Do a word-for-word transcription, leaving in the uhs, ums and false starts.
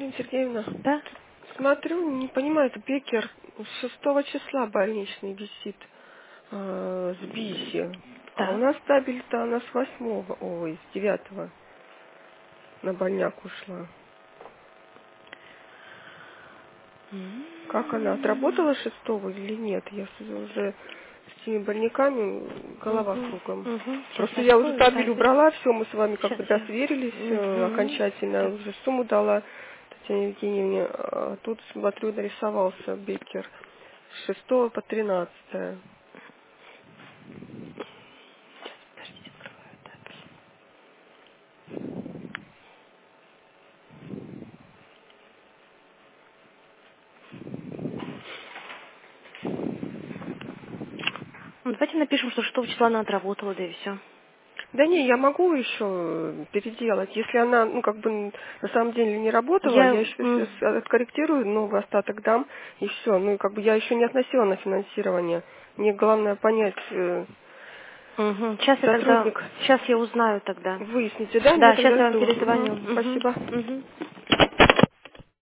Ирина Сергеевна, Да? смотрю, не понимаю, это Беккер с шестого числа больничный висит э, с Биси. А у Да. нас табель-то она с восьмого, ой, с девятого на больняк ушла. Как она, отработала шестого или нет? Я с- уже с этими больниками голова Угу. кругом. Угу. Сейчас Просто я я уже открою табель табель. убрала, все, мы с вами как Сейчас бы я. досверились э, Угу. окончательно, Так. уже сумму дала Татьяне Евгеньевне. А тут, смотрю, нарисовался Беккер с шестого по тринадцатое. Подождите, открываю табель. Ну, давайте напишем, что шестого числа она отработала, да и все. Да не, я могу еще переделать. Если она, ну, как бы н- на самом деле не работала, Я... я еще м, с- откорректирую, новый остаток дам, и все. Ну, и как бы я еще не относила на финансирование. Мне главное понять, э, Угу. Сейчас я тогда... сотрудник, Сейчас я узнаю тогда. выясните, да? Я Да, сейчас тогда я вам жду. перезвоню. Мгм, Угу. спасибо. Угу.